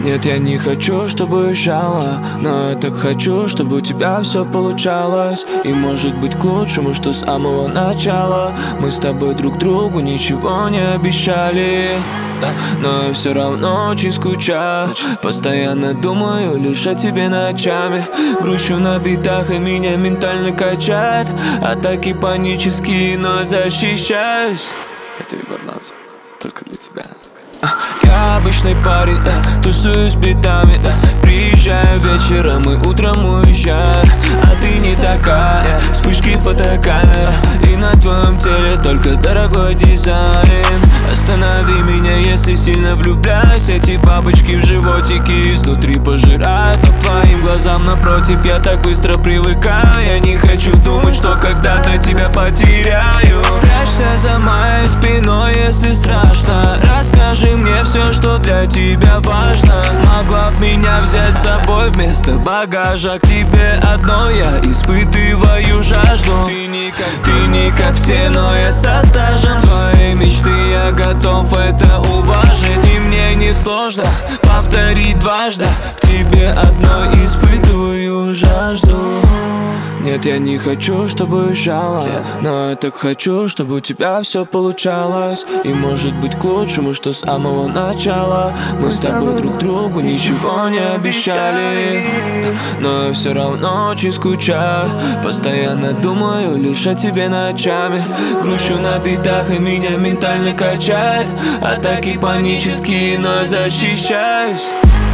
Нет, я не хочу, чтобы уезжала, но я так хочу, чтобы у тебя все получалось. И может быть к лучшему, что с самого начала мы с тобой друг другу ничего не обещали. Но я все равно очень скучаю. Постоянно думаю лишь о тебе ночами. Грущу на битах и меня ментально качает. Атаки панические, но защищаюсь. Это Егор Натс, только для тебя. Я обычный парень, тусуюсь с битами, приезжаю вечером и утром уезжаю. А ты не такая, вспышки фотокамер, и на твоем теле только дорогой дизайн. Останови меня, если сильно влюбляюсь. Эти бабочки в животике изнутри пожирают. Но к твоим глазам напротив я так быстро привыкаю. Я не хочу думать, что когда-то тебя потеряю. Прячься за моей спиной, если страшно. Расскажи мне все, что для тебя важно. Могла б меня взять с собой вместо багажа. К тебе одной я испытываю жажду. Ты не как все, но я со стажем. Твои мечты я готов это уважить. И мне не сложно повторить дважды. К тебе одной испытываю жажду. Нет, я не хочу, чтобы уезжала, но я так хочу, чтобы у тебя все получалось. И может быть к лучшему, что с самого начала мы с тобой друг другу ничего не обещали. Но я все равно очень скучаю. Постоянно думаю лишь о тебе ночами. Грущу на битах и меня ментально качает. Атаки панические, но защищаюсь.